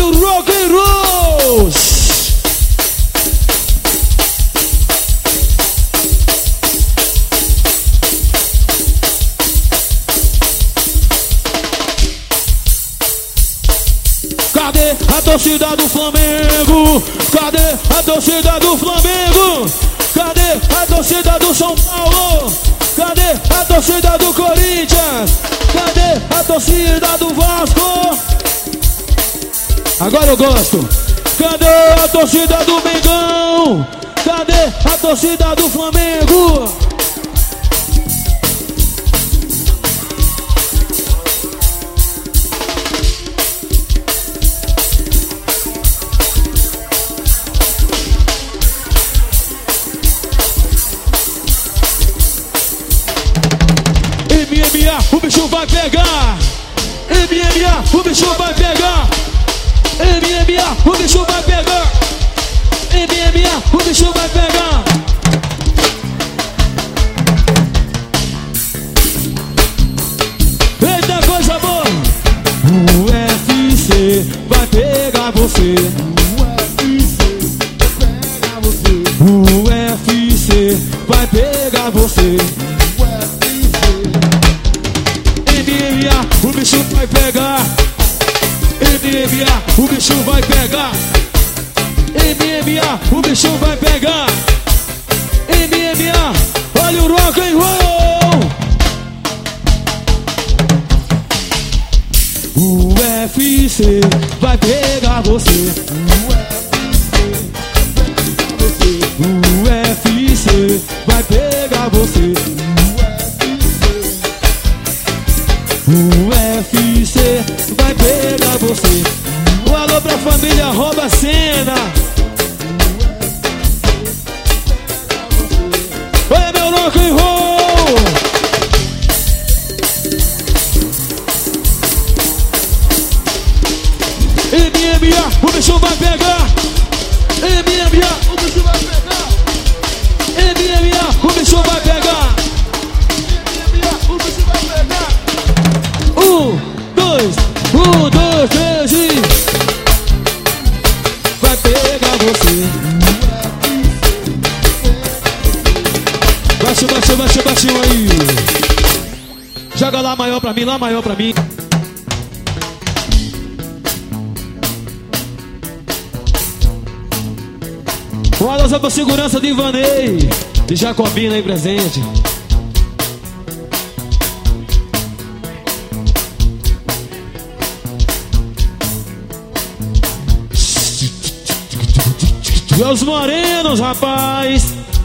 o rock and roll. Cadê a torcida do Flamengo? Cadê a torcida do Flamengo? Cadê a torcida do São Paulo? Cadê a torcida do Corinthians? Cadê a torcida do Vasco? Agora eu gosto. Cadê a torcida do Mengão? Cadê a torcida do Flamengo? MMA, o bicho vai pegar. MMA, o bicho vai pegar. MMA, o bicho vai pegar. MMA, o bicho vai pegar. Eita coisa boa. O UFC vai pegar você. O UFC vai pegar você. MMA, o bicho vai pegar. MMA, o bicho vai pegar. MMA, o bicho vai pegar. MMA, olha o rock and roll. O UFC vai pegar você. O UFC vai pegar você. O UFC vai pegar você. Um alô pra família Rouba a Cena. Olha meu rock and roll. MMA, o bicho vai pegar. MMA, o bicho vai pegar. MMA, o bicho vai pegar. MMA, o bicho vai pegar. 1, 2, 3 e vai pegar você. Baixinho aí. Joga lá maior pra mim, lá maior pra mim. Um alô pra segurança de Ivanei, de Jacobina aí presente. E os morenos, rapaz.